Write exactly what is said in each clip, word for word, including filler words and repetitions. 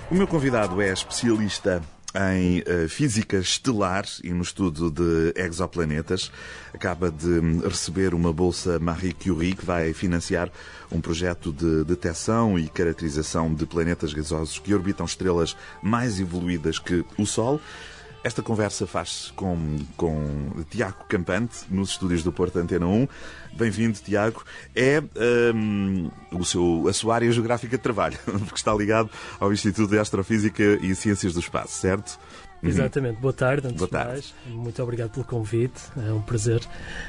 O meu convidado é especialista em uh, física estelar e no estudo de exoplanetas. Acaba de receber uma bolsa Marie Curie que vai financiar um projeto de detecção e caracterização de planetas gasosos que orbitam estrelas mais evoluídas que o Sol. Esta conversa faz-se com, com Tiago Campante, nos estúdios do Porto Antena um. Bem-vindo, Tiago. É um, o seu, a sua área geográfica de trabalho, porque está ligado ao Instituto de Astrofísica e Ciências do Espaço, certo? Exatamente. Boa tarde, antes Boa tarde. de mais. Muito obrigado pelo convite. É um prazer.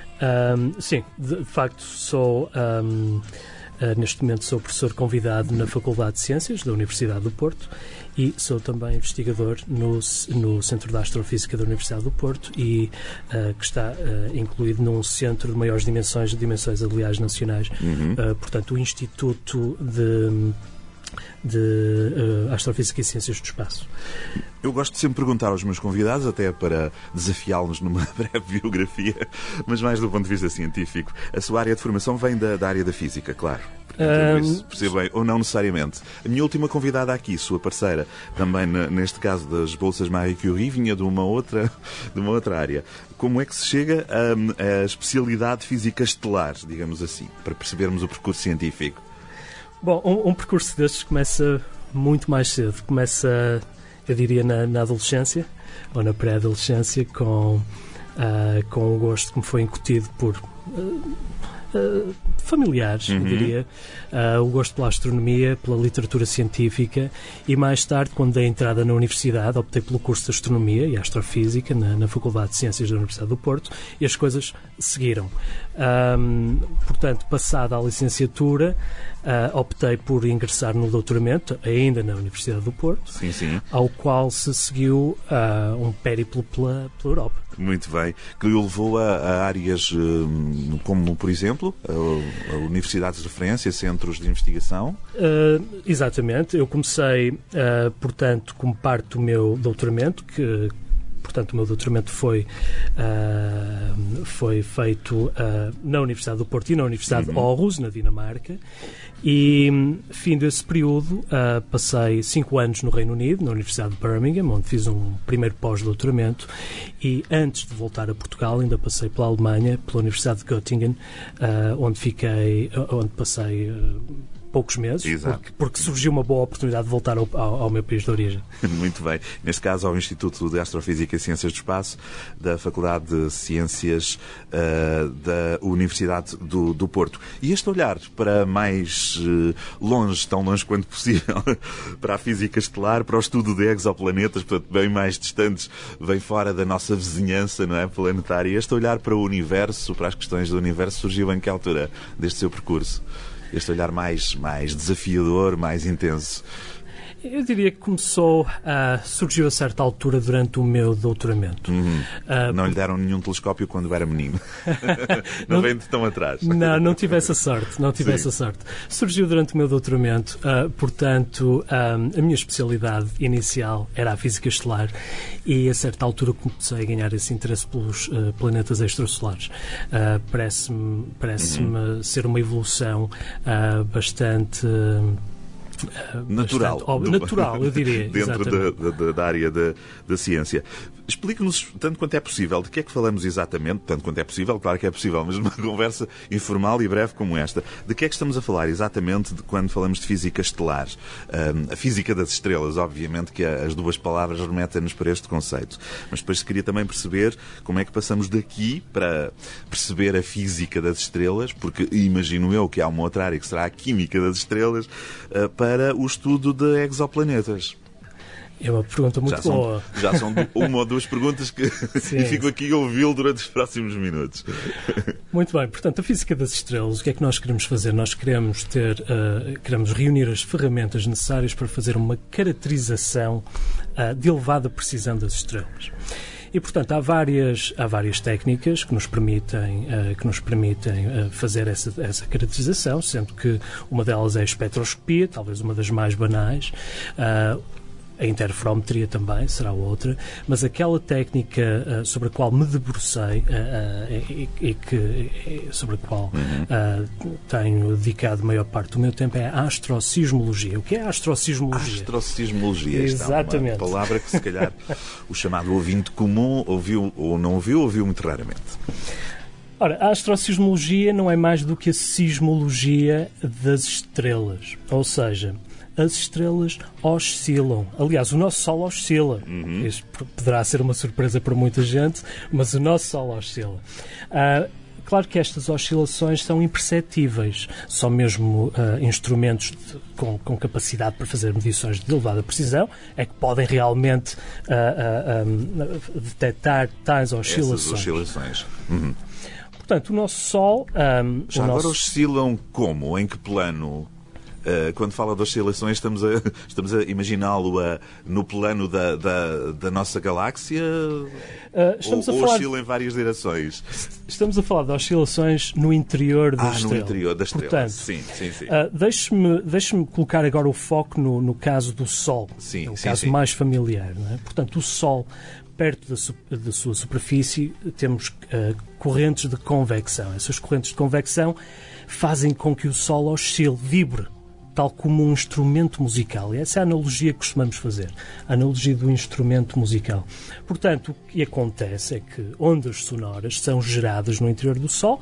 Um, sim, de, de facto, sou... Um, Uh, neste momento sou professor convidado na Faculdade de Ciências da Universidade do Porto e sou também investigador no, no Centro de Astrofísica da Universidade do Porto e uh, que está uh, incluído num centro de maiores dimensões, de dimensões aliás nacionais, Uhum. uh, portanto o Instituto de, de uh, Astrofísica e Ciências do Espaço. Eu gosto de sempre perguntar aos meus convidados, até para desafiá-los numa breve biografia, mas mais do ponto de vista científico. A sua área de formação vem da, da área da física, claro. Portanto, isso, percebem, ou não necessariamente. A minha última convidada aqui, sua parceira, também neste caso das bolsas Marie Curie, vinha de uma outra, de uma outra área. Como é que se chega a, a especialidade física estelar, digamos assim, para percebermos o percurso científico? Bom, um, um percurso destes começa muito mais cedo. Começa, eu diria, na, na adolescência ou na pré-adolescência, com, uh, com o gosto que me foi incutido por uh, uh, familiares, uhum. eu diria, uh, o gosto pela astronomia, pela literatura científica e mais tarde, quando dei entrada na universidade, optei pelo curso de Astronomia e Astrofísica na, na Faculdade de Ciências da Universidade do Porto e as coisas seguiram. Um, portanto, passada a licenciatura, uh, optei por ingressar no doutoramento, ainda na Universidade do Porto, sim, sim. Ao qual se seguiu uh, um périplo pela, pela Europa. Muito bem. Que o levou a, a áreas uh, como, por exemplo, a, a universidades de referência, centros de investigação? Uh, exatamente. Eu comecei, uh, portanto, como parte do meu doutoramento, que Portanto, o meu doutoramento foi, uh, foi feito uh, na Universidade do Porto e na Universidade uhum. de Aarhus, na Dinamarca. E, fim desse período, uh, passei cinco anos no Reino Unido, na Universidade de Birmingham, onde fiz um primeiro pós-doutoramento. E, antes de voltar a Portugal, ainda passei pela Alemanha, pela Universidade de Göttingen, uh, onde fiquei, onde passei... Uh, poucos meses, porque, porque surgiu uma boa oportunidade de voltar ao, ao, ao meu país de origem. Muito bem. Neste caso, ao Instituto de Astrofísica e Ciências do Espaço da Faculdade de Ciências uh, da Universidade do, do Porto. E este olhar para mais uh, longe, tão longe quanto possível, para a física estelar, para o estudo de exoplanetas, portanto, bem mais distantes, bem fora da nossa vizinhança, não é, planetária. Este olhar para o universo, para as questões do universo, surgiu em que altura deste seu percurso? Este olhar mais, mais desafiador, mais intenso? Eu diria que começou a... surgiu a certa altura durante o meu doutoramento. Uhum. Uh, não lhe deram nenhum telescópio quando era menino? não, não vem de tão atrás? Não, não tive essa sorte. Não tive essa sorte. Surgiu durante o meu doutoramento. Uh, portanto, um, a minha especialidade inicial era a física estelar e a certa altura comecei a ganhar esse interesse pelos uh, planetas extrasolares. Uh, parece-me parece-me uhum. ser uma evolução uh, bastante... Uh, Natural. Óbvio, do, natural, eu diria. Dentro da, da, da área da, da ciência. Explique-nos, tanto quanto é possível, de que é que falamos exatamente, tanto quanto é possível, claro que é possível, mas numa conversa informal e breve como esta, de que é que estamos a falar exatamente de quando falamos de física estelar? Um, a física das estrelas, obviamente que as duas palavras remetem-nos para este conceito. Mas depois se queria também perceber como é que passamos daqui para perceber a física das estrelas, porque imagino eu que há uma outra área que será a química das estrelas, uh, para o estudo de exoplanetas. É uma pergunta muito já são, boa. Já são uma ou duas perguntas que e fico aqui a ouvi-lo durante os próximos minutos. Muito bem. Portanto, a física das estrelas, o que é que nós queremos fazer? Nós queremos ter, uh, queremos reunir as ferramentas necessárias para fazer uma caracterização uh, de elevada precisão das estrelas. E, portanto, há várias, há várias técnicas que nos permitem, uh, que nos permitem uh, fazer essa, essa caracterização, sendo que uma delas é a espectroscopia, talvez uma das mais banais. Uh, a interferometria também será outra, mas aquela técnica uh, sobre a qual me debrucei uh, uh, e, e que, e sobre a qual uhum. uh, tenho dedicado a maior parte do meu tempo é a astrosismologia. O que é a astrosismologia? Astrosismologia, exatamente. Esta é uma palavra que se calhar o chamado ouvinte comum ouviu ou não ouviu, ouviu muito raramente. Ora, a astrosismologia não é mais do que a sismologia das estrelas, ou seja, as estrelas oscilam. Aliás, o nosso Sol oscila. Uhum. Isto poderá ser uma surpresa para muita gente, mas o nosso Sol oscila. Uh, claro que estas oscilações são imperceptíveis. Só mesmo uh, instrumentos de, com, com capacidade para fazer medições de elevada precisão é que podem realmente uh, uh, um, detectar tais oscilações. Essas oscilações. Uhum. Portanto, o nosso Sol... Um, Já o agora nosso... oscilam como? Em que plano? Uh, quando fala de oscilações, estamos a, estamos a imaginá-lo uh, no plano da, da, da nossa galáxia? Uh, estamos ou a falar oscila de... em várias direções? Estamos a falar de oscilações no interior da ah, estrela. no interior da estrela. Portanto, sim, sim, sim. Uh, deixe-me, deixe-me colocar agora o foco no, no caso do Sol. Sim, é o sim, caso sim. mais familiar. Não é? Portanto, o Sol, perto da, da sua superfície, temos uh, correntes de convecção. Essas correntes de convecção fazem com que o Sol oscile, vibre, tal como um instrumento musical. E essa é a analogia que costumamos fazer, a analogia do instrumento musical. Portanto, o que acontece é que ondas sonoras são geradas no interior do Sol,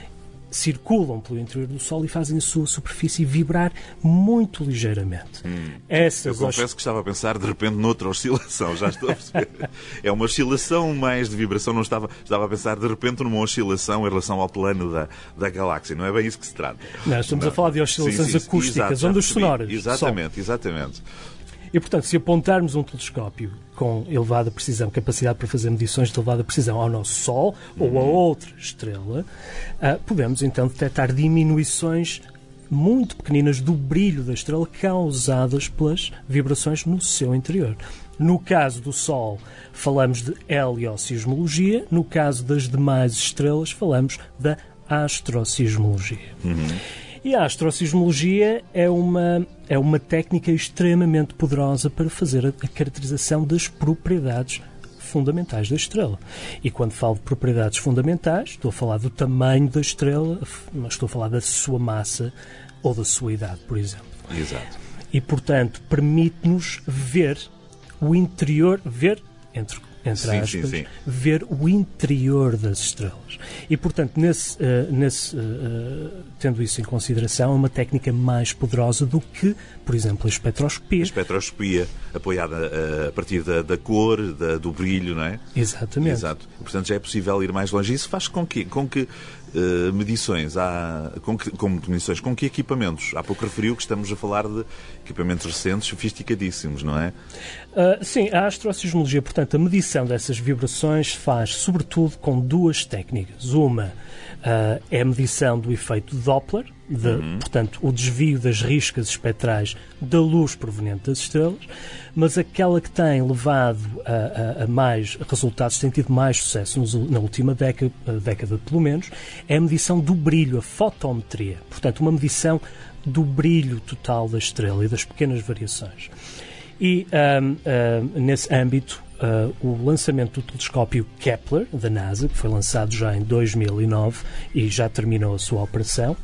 circulam pelo interior do Sol e fazem a sua superfície vibrar muito ligeiramente. Hum. Essas Eu confesso os... que estava a pensar de repente noutra oscilação, já estou a perceber. É uma oscilação mais de vibração, não estava, estava a pensar de repente numa oscilação em relação ao plano da, da galáxia. Não é bem isso que se trata. Não, estamos não. a falar de oscilações sim, sim, exato, acústicas, ondas sonoras. Exatamente, Sol. exatamente. E, portanto, se apontarmos um telescópio com elevada precisão, capacidade para fazer medições de elevada precisão ao nosso Sol uhum. ou a outra estrela, uh, podemos, então, detectar diminuições muito pequeninas do brilho da estrela causadas pelas vibrações no seu interior. No caso do Sol, falamos de heliosismologia. No caso das demais estrelas, falamos da astrosismologia. Uhum. E a astrosismologia é uma, é uma técnica extremamente poderosa para fazer a, a caracterização das propriedades fundamentais da estrela. E quando falo de propriedades fundamentais, estou a falar do tamanho da estrela, mas estou a falar da sua massa ou da sua idade, por exemplo. Exato. E, portanto, permite-nos ver o interior, ver, entre entre sim, aspas, sim, sim. ver o interior das estrelas. E, portanto, nesse, uh, nesse, uh, tendo isso em consideração, é uma técnica mais poderosa do que, por exemplo, a espectroscopia. A espectroscopia, apoiada uh, a partir da, da cor, da, do brilho, não é? Exatamente. Exato. Portanto, já é possível ir mais longe. Isso faz com que, com que uh, medições, há, com que, com medições, com que equipamentos? Há pouco referiu que estamos a falar de equipamentos recentes, sofisticadíssimos, não é? Uh, sim, a astrosismologia, portanto, a medição dessas vibrações faz, sobretudo, com duas técnicas. Uma uh, é a medição do efeito Doppler, de, uhum. portanto, o desvio das riscas espectrais da luz proveniente das estrelas, mas aquela que tem levado a, a, a mais resultados, tem tido mais sucesso nos, na última década, década, pelo menos, é a medição do brilho, a fotometria. Portanto, uma medição do brilho total da estrela e das pequenas variações. E, um, um, nesse âmbito, uh, o lançamento do telescópio Kepler, da NASA, que foi lançado já em dois mil e nove e já terminou a sua operação,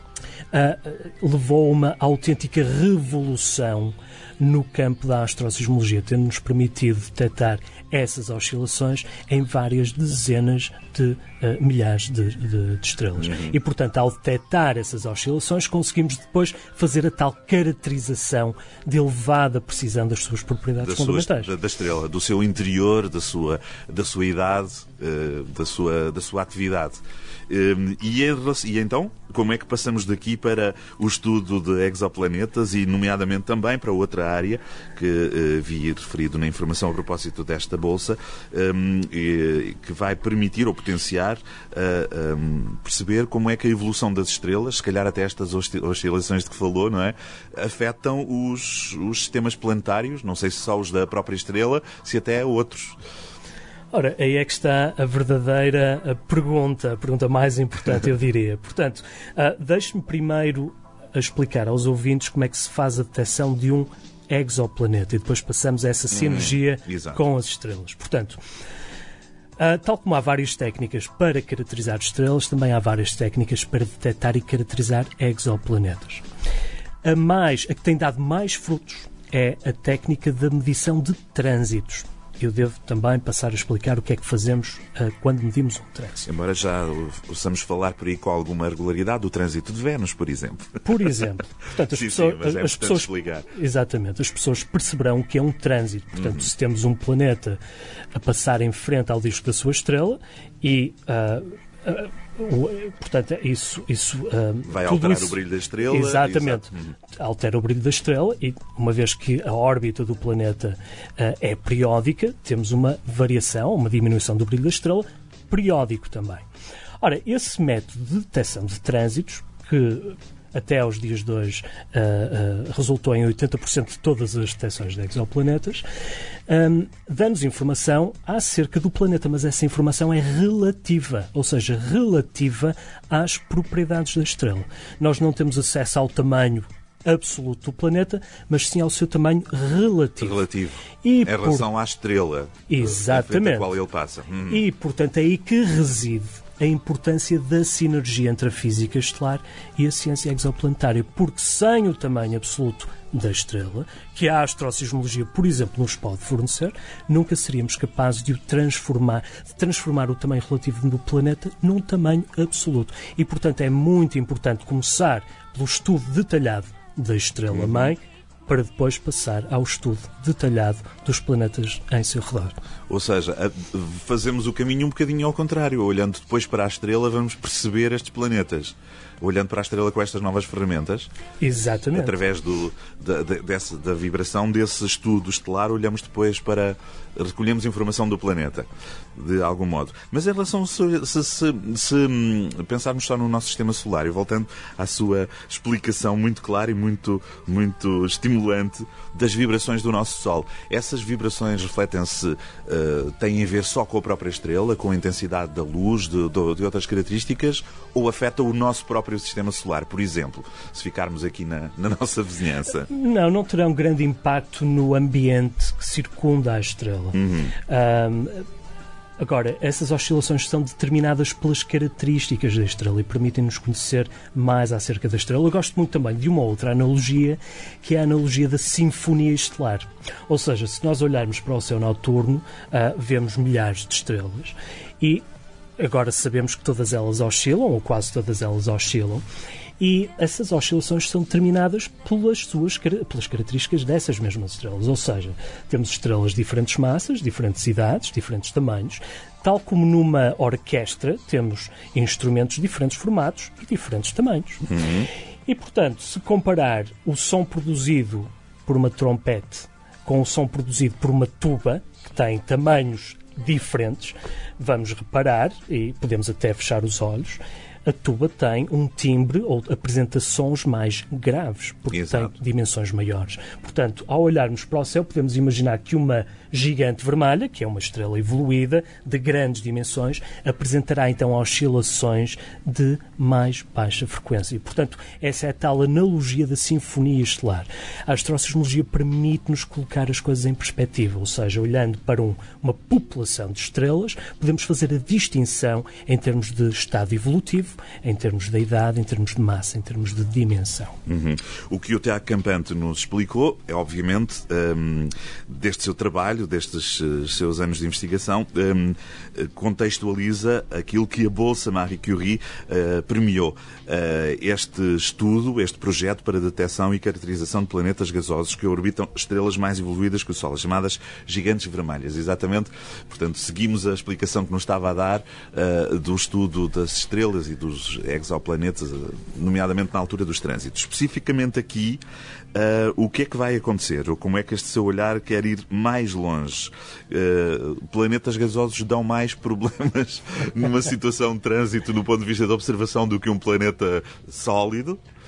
uh, levou a uma autêntica revolução no campo da astrosismologia, tendo-nos permitido detectar essas oscilações em várias dezenas de uh, milhares de, de, de estrelas. Uhum. E, portanto, ao detectar essas oscilações, conseguimos depois fazer a tal caracterização de elevada precisão das suas propriedades da fundamentais. Sua, da, da estrela, do seu interior, da sua, da sua idade, uh, da, sua, da sua atividade. Um, e, e então, como é que passamos daqui para o estudo de exoplanetas e, nomeadamente, também para outra área que uh, vi referido na informação a propósito desta bolsa, um, e, que vai permitir ou potenciar uh, um, perceber como é que a evolução das estrelas, se calhar até estas oscilações de que falou, não é, afetam os, os sistemas planetários, não sei se só os da própria estrela, se até outros. Ora, aí é que está a verdadeira pergunta, a pergunta mais importante, eu diria. Portanto, uh, deixe-me primeiro explicar aos ouvintes como é que se faz a detecção de um exoplaneta e depois passamos a essa sinergia hum, com as estrelas. Portanto, Uh, tal como há várias técnicas para caracterizar estrelas, também há várias técnicas para detectar e caracterizar exoplanetas. A, mais, a que tem dado mais frutos é a técnica da medição de trânsitos. Eu devo também passar a explicar o que é que fazemos uh, quando medimos um trânsito. Embora já ouçamos falar por aí com alguma regularidade do trânsito de Vênus, por exemplo. Por exemplo. Portanto, as sim, pessoas, sim, mas é as pessoas explicar. Exatamente. As pessoas perceberão que é um trânsito. Portanto, uhum. se temos um planeta a passar em frente ao disco da sua estrela e... Uh, uh, Portanto, isso, isso uh, vai alterar isso, o brilho da estrela. Exatamente. Exato. Altera o brilho da estrela e, uma vez que a órbita do planeta uh, é periódica, temos uma variação, uma diminuição do brilho da estrela, periódico também. Ora, esse método de detecção de trânsitos, que até aos dias de hoje uh, uh, resultou em oitenta por cento de todas as detecções de exoplanetas, um, dá-nos informação acerca do planeta, mas essa informação é relativa, ou seja, relativa às propriedades da estrela. Nós não temos acesso ao tamanho absoluto do planeta, mas sim ao seu tamanho relativo. Relativo. E em por... relação à estrela Exatamente. a qual ele passa. Hum. E, portanto, é aí que reside a importância da sinergia entre a física estelar e a ciência exoplanetária, porque sem o tamanho absoluto da estrela, que a astrosismologia, por exemplo, nos pode fornecer, nunca seríamos capazes de o transformar, de transformar o tamanho relativo do planeta num tamanho absoluto. E, portanto, é muito importante começar pelo estudo detalhado da estrela-mãe, uhum. para depois passar ao estudo detalhado dos planetas em seu redor. Ou seja, fazemos o caminho um bocadinho ao contrário. Olhando depois para a estrela, vamos perceber estes planetas. Olhando para a estrela com estas novas ferramentas. Exatamente. Através do, da, dessa, da vibração desse estudo estelar, olhamos depois para... recolhemos informação do planeta, de algum modo. Mas em relação... Se, se, se, se pensarmos só no nosso sistema solar, e voltando à sua explicação muito clara e muito, muito estimulante das vibrações do nosso Sol, essas vibrações refletem-se, uh, têm a ver só com a própria estrela, com a intensidade da luz, de, de, de outras características, ou afeta o nosso próprio sistema solar, por exemplo, se ficarmos aqui na, na nossa vizinhança? Não, não terão grande impacto no ambiente que circunda a estrela. Uhum. Um, agora, essas oscilações são determinadas pelas características da estrela e permitem-nos conhecer mais acerca da estrela. Eu gosto muito também de uma outra analogia, que é a analogia da sinfonia estelar. Ou seja, se nós olharmos para o céu noturno, uh, vemos milhares de estrelas e agora sabemos que todas elas oscilam, ou quase todas elas oscilam, e essas oscilações são determinadas pelas, suas, pelas características dessas mesmas estrelas. Ou seja, temos estrelas de diferentes massas, diferentes idades, diferentes tamanhos, tal como numa orquestra temos instrumentos de diferentes formatos e diferentes tamanhos. Uhum. E, portanto, se comparar o som produzido por uma trompete com o som produzido por uma tuba, que tem tamanhos diferentes, vamos reparar, e podemos até fechar os olhos, a tuba tem um timbre ou apresenta sons mais graves, porque Exato. tem dimensões maiores. Portanto, ao olharmos para o céu, podemos imaginar que uma gigante vermelha, que é uma estrela evoluída, de grandes dimensões, apresentará então oscilações de mais baixa frequência. E, portanto, essa é a tal analogia da sinfonia estelar. A astrosismologia permite-nos colocar as coisas em perspectiva, ou seja, olhando para um, uma população de estrelas, podemos fazer a distinção em termos de estado evolutivo, em termos de idade, em termos de massa, em termos de dimensão. Uhum. O que o Tiago Campante nos explicou é, obviamente, um, deste seu trabalho, destes uh, seus anos de investigação, um, contextualiza aquilo que a Bolsa Marie Curie uh, premiou. Uh, este estudo, este projeto para detecção e caracterização de planetas gasosos que orbitam estrelas mais evoluídas que o Sol, as chamadas gigantes vermelhas. Exatamente. Portanto, seguimos a explicação que nos estava a dar uh, do estudo das estrelas e dos exoplanetas, nomeadamente na altura dos trânsitos. Especificamente aqui, uh, o que é que vai acontecer? Ou como é que este seu olhar quer ir mais longe? Uh, planetas gasosos dão mais problemas numa situação de trânsito, do ponto de vista da observação, do que um planeta sólido?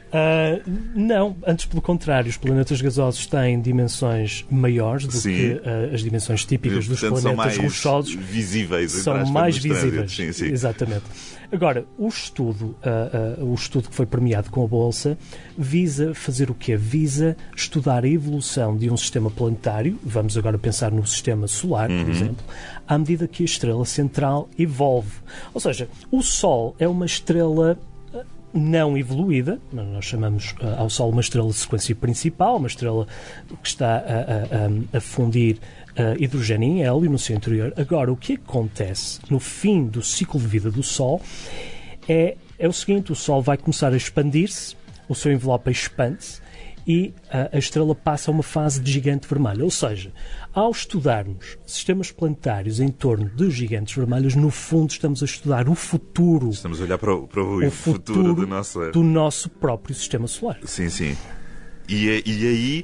Uh, não, antes pelo contrário, os planetas gasosos têm dimensões maiores do sim. que uh, as dimensões típicas dos Portanto, planetas são mais rochosos. Visíveis, são mais visíveis. Sim, sim. Exatamente. Agora, o estudo, uh, uh, o estudo que foi premiado com a Bolsa visa fazer o quê? Visa estudar a evolução de um sistema planetário, vamos agora pensar no sistema solar, por uhum. exemplo, à medida que a estrela central evolve. Ou seja, o Sol é uma estrela não evoluída, nós chamamos uh, ao Sol uma estrela de sequência principal, uma estrela que está a, a, a fundir uh, hidrogênio em hélio no seu interior. Agora, o que acontece no fim do ciclo de vida do Sol é, é o seguinte: o Sol vai começar a expandir-se, o seu envelope expande-se e uh, a estrela passa a uma fase de gigante vermelho. Ou seja, ao estudarmos sistemas planetários em torno de gigantes vermelhos, no fundo estamos a estudar o futuro. Estamos a olhar para o, para o, o futuro, futuro do nosso... do nosso próprio sistema solar. Sim, sim. E, e aí,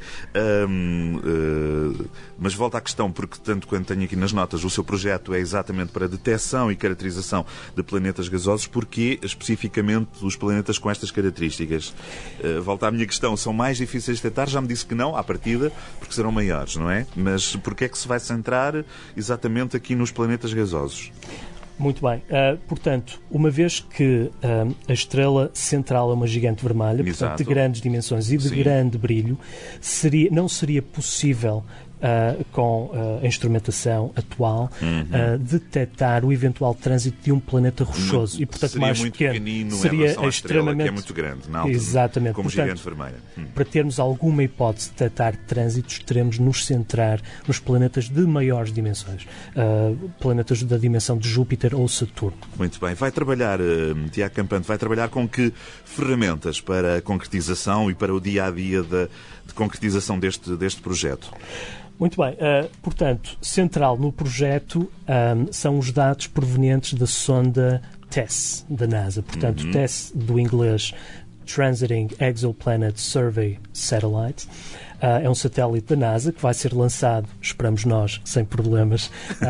hum, uh, mas volta à questão, porque tanto quanto tenho aqui nas notas, o seu projeto é exatamente para a detecção e caracterização de planetas gasosos. Porquê especificamente os planetas com estas características? Uh, volta à minha questão, são mais difíceis de detectar? Já me disse que não, à partida, porque serão maiores, não é? Mas porquê é que se vai centrar exatamente aqui nos planetas gasosos? Muito bem. Uh, portanto, uma vez que uh, a estrela central é uma gigante vermelha, portanto, de grandes dimensões e de Sim. grande brilho, seria, não seria possível Uh, com uh, a instrumentação atual, uhum. uh, detectar o eventual trânsito de um planeta rochoso. Muito, e, portanto, seria mais muito pequeno. pequenino seria em relação à extremamente... estrela, que é muito grande, na altura, Exatamente. como portanto, gigante vermelha. Hum. Para termos alguma hipótese de detectar trânsitos, teremos de nos centrar nos planetas de maiores dimensões. Uh, planetas da dimensão de Júpiter ou Saturno. Muito bem. Vai trabalhar, uh, Tiago Campante, vai trabalhar com que ferramentas para a concretização e para o dia-a-dia de, de concretização deste, deste projeto? Muito bem. Uh, portanto, central no projeto um, são os dados provenientes da sonda TESS, da NASA. Portanto, uhum. TESS, do inglês Transiting Exoplanet Survey Satellite. Uh, é um satélite da NASA que vai ser lançado, esperamos nós, sem problemas,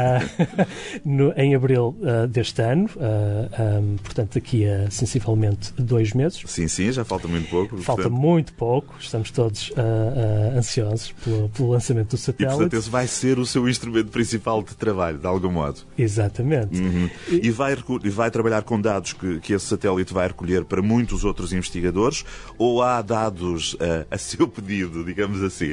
uh, no, em abril uh, deste ano, uh, um, portanto, daqui a sensivelmente dois meses. Sim, sim, já falta muito pouco. Falta portanto... muito pouco, estamos todos uh, uh, ansiosos pelo, pelo lançamento do satélite. E, portanto, esse vai ser o seu instrumento principal de trabalho, de algum modo. Exatamente. Uhum. E, e, vai, e vai trabalhar com dados que, que esse satélite vai recolher para muitos outros investigadores, ou há dados uh, a seu pedido, digamos assim?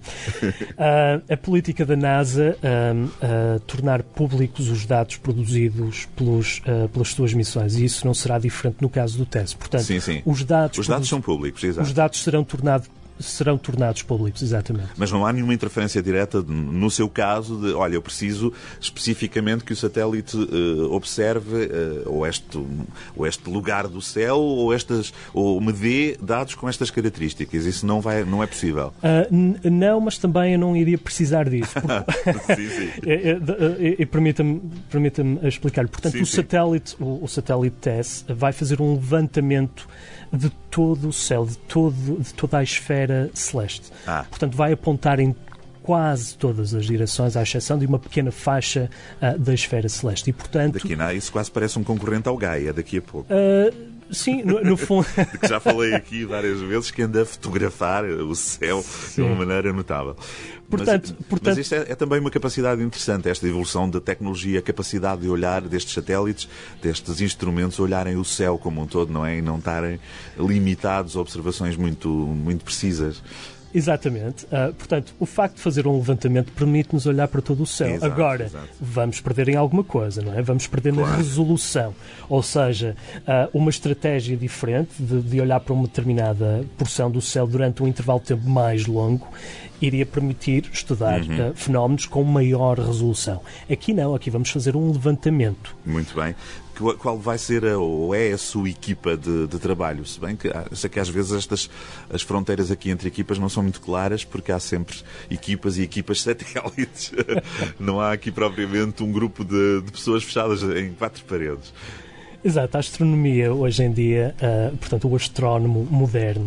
uh, a política da NASA uh, uh, tornar públicos os dados produzidos pelos, uh, pelas suas missões, e isso não será diferente no caso do TESS. Portanto, sim, sim. Os dados, os dados são públicos, exato. Os dados serão tornados serão tornados públicos, exatamente. Mas não há nenhuma interferência direta, no seu caso, de, olha, eu preciso especificamente que o satélite uh, observe uh, ou, este, ou este lugar do céu ou, estas, ou me dê dados com estas características. Isso não, vai, não é possível. Uh, não, mas também eu não iria precisar disso. Porque... sim, sim. E, e, e permita-me, permita-me explicar. Portanto, sim, o, sim. Satélite, o, o satélite TESS vai fazer um levantamento de todo o céu, de, todo, de toda a esfera celeste. Ah. Portanto, vai apontar em quase todas as direções, à exceção de uma pequena faixa uh, da esfera celeste. E, portanto... Daqui, não, isso quase parece um concorrente ao Gaia, daqui a pouco. Uh, sim, no, no fundo... De que já falei aqui várias vezes, que anda a fotografar o céu sim. de uma maneira notável. Portanto, mas, portanto... mas isto é, é também uma capacidade interessante, esta evolução da tecnologia, a capacidade de olhar destes satélites, destes instrumentos, olharem o céu como um todo, não é? E não estarem limitados a observações muito, muito precisas. Exatamente. Uh, portanto, o facto de fazer um levantamento permite-nos olhar para todo o céu. Exato, Agora, exato. vamos perder em alguma coisa, não é? Vamos perder claro. na resolução. Ou seja, uh, uma estratégia diferente de, de olhar para uma determinada porção do céu durante um intervalo de tempo mais longo iria permitir estudar uhum. uh, fenómenos com maior resolução. Aqui não, aqui vamos fazer um levantamento. Muito bem. Qual vai ser a, ou é a sua equipa de, de trabalho? Se bem que, sei que às vezes estas, as fronteiras aqui entre equipas não são muito claras, porque há sempre equipas e equipas satélites. Não há aqui propriamente um grupo de, de pessoas fechadas em quatro paredes. Exato, a astronomia hoje em dia, uh, portanto, o astrónomo moderno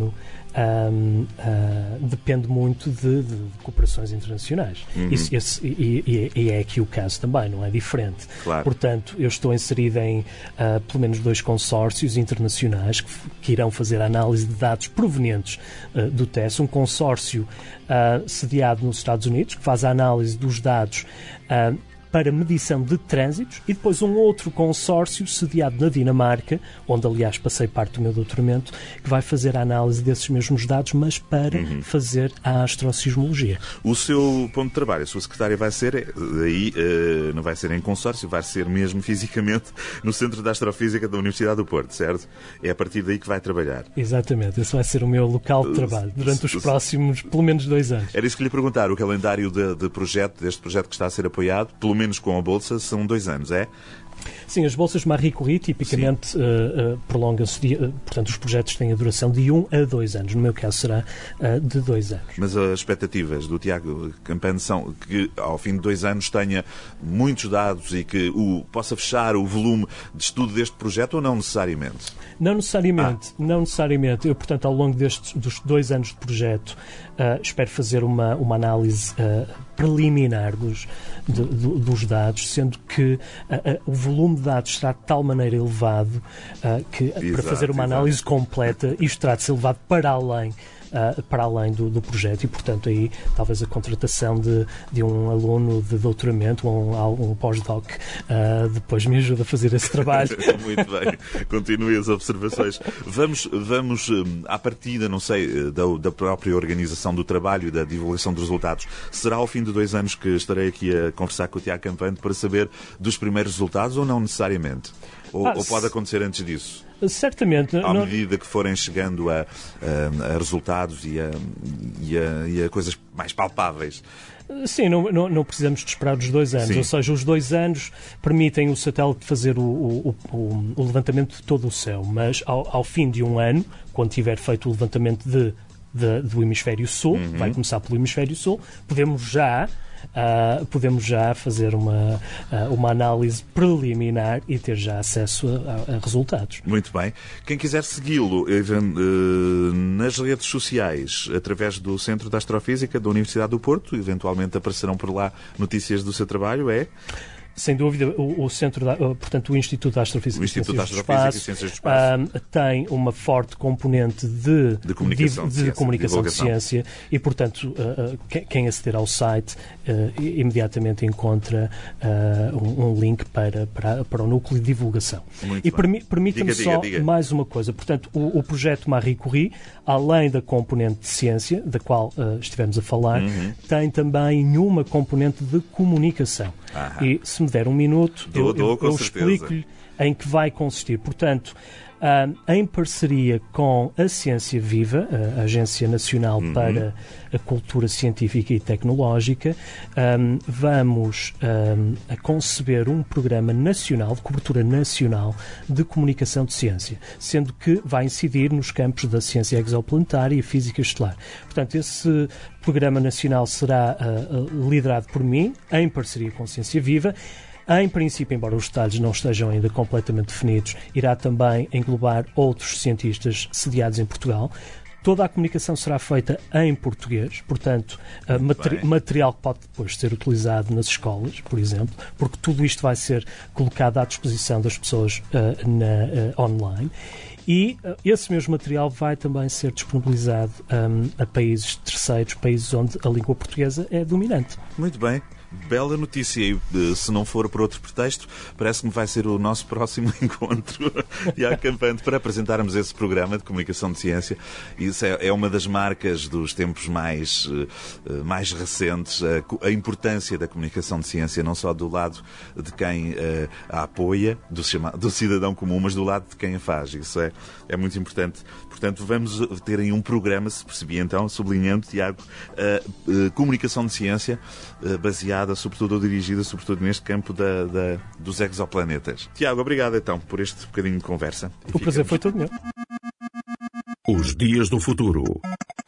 um, uh, depende muito de, de cooperações internacionais. Uhum. Isso, esse, e, e, e é aqui o caso também, não é diferente. Claro. Portanto, eu estou inserido em uh, pelo menos dois consórcios internacionais que, que irão fazer a análise de dados provenientes uh, do T E S. Um consórcio uh, sediado nos Estados Unidos, que faz a análise dos dados uh, para medição de trânsitos, e depois um outro consórcio sediado na Dinamarca, onde aliás passei parte do meu doutoramento, que vai fazer a análise desses mesmos dados, mas para uhum. fazer a astrosismologia. O seu ponto de trabalho, a sua secretária vai ser, aí uh, não vai ser em consórcio, vai ser mesmo fisicamente no Centro de Astrofísica da Universidade do Porto, certo? É a partir daí que vai trabalhar. Exatamente, esse vai ser o meu local de trabalho durante os próximos, pelo menos, dois anos. Era isso que lhe perguntar, o calendário de, de projeto, deste projeto que está a ser apoiado, pelo menos com a Bolsa, são dois anos, é? Sim, as bolsas Marie Curie tipicamente uh, uh, prolongam-se, uh, portanto os projetos têm a duração de um a dois anos, no meu caso será uh, de dois anos. Mas as expectativas do Tiago Campano são que ao fim de dois anos tenha muitos dados e que o, possa fechar o volume de estudo deste projeto, ou não necessariamente? Não necessariamente, ah. não necessariamente. Eu, portanto, ao longo destes dos dois anos de projeto, uh, espero fazer uma, uma análise uh, preliminar dos, de, de, dos dados, sendo que uh, uh, o volume de dados será de tal maneira elevado uh, que, exato, para fazer uma análise exato. completa, isto terá de ser levado para além Uh, para além do, do projeto, e portanto aí talvez a contratação de, de um aluno de doutoramento ou um, um pós-doc uh, depois me ajuda a fazer esse trabalho. Muito bem, continue as observações. Vamos, vamos à partida, não sei, da, da própria organização do trabalho e da divulgação dos resultados. Será ao fim de dois anos que estarei aqui a conversar com o Tiago Campano para saber dos primeiros resultados, ou não necessariamente? Ou, ah, ou pode acontecer antes disso? Certamente. À não... medida que forem chegando a, a, a resultados e a, e, a, e a coisas mais palpáveis. Sim, não, não, não precisamos de esperar os dois anos. Sim. Ou seja, os dois anos permitem o satélite fazer o, o, o, o levantamento de todo o céu, mas ao, ao fim de um ano, quando tiver feito o levantamento de, de, do hemisfério sul, uhum. vai começar pelo hemisfério sul, podemos já... Uh, podemos já fazer uma, uh, uma análise preliminar e ter já acesso a, a resultados. Muito bem. Quem quiser segui-lo uh, nas redes sociais, através do Centro de Astrofísica da Universidade do Porto, eventualmente aparecerão por lá notícias do seu trabalho, é... Sem dúvida, o, o centro, da, portanto, o Instituto de Astrofísica, o Instituto de Astrofísica Espaço, e Ciências do Espaço um, tem uma forte componente de, de comunicação de, de, ciência, comunicação de, de ciência e, portanto, uh, uh, quem aceder ao site uh, imediatamente encontra uh, um, um link para, para, para o núcleo de divulgação. Muito e permi permita-me só diga, diga. mais uma coisa. Portanto, o, o projeto Marie Curie, além da componente de ciência, da qual uh, estivemos a falar, uhum. tem também uma componente de comunicação. Aham. E, se me der um minuto, dou, eu, dou, eu, eu explico-lhe em que vai consistir. Portanto, uh, em parceria com a Ciência Viva, a Agência Nacional uhum. para a Cultura Científica e Tecnológica, um, vamos um, a conceber um programa nacional, de cobertura nacional, de comunicação de ciência, sendo que vai incidir nos campos da ciência exoplanetária e física estelar. Portanto, esse programa nacional será uh, liderado por mim, em parceria com a Ciência Viva. Em princípio, embora os detalhes não estejam ainda completamente definidos, irá também englobar outros cientistas sediados em Portugal. Toda a comunicação será feita em português, portanto, uh, materi material que pode depois ser utilizado nas escolas, por exemplo, porque tudo isto vai ser colocado à disposição das pessoas uh, na, uh, online. E uh, esse mesmo material vai também ser disponibilizado um, a países terceiros, países onde a língua portuguesa é dominante. Muito bem. Bela notícia, e se não for por outro pretexto, parece-me que vai ser o nosso próximo encontro Tiago Campano para apresentarmos esse programa de comunicação de ciência. Isso é, é uma das marcas dos tempos mais, mais recentes, a, a importância da comunicação de ciência, não só do lado de quem uh, a apoia, do, chama, do cidadão comum, mas do lado de quem a faz. Isso é, é muito importante. Portanto, vamos ter aí um programa, se percebi então, sublinhando, Tiago, uh, uh, comunicação de ciência uh, baseada sobretudo ou dirigida, sobretudo neste campo da, da, dos exoplanetas. Tiago, obrigado então por este bocadinho de conversa. O prazer foi todo meu. Os Dias do Futuro.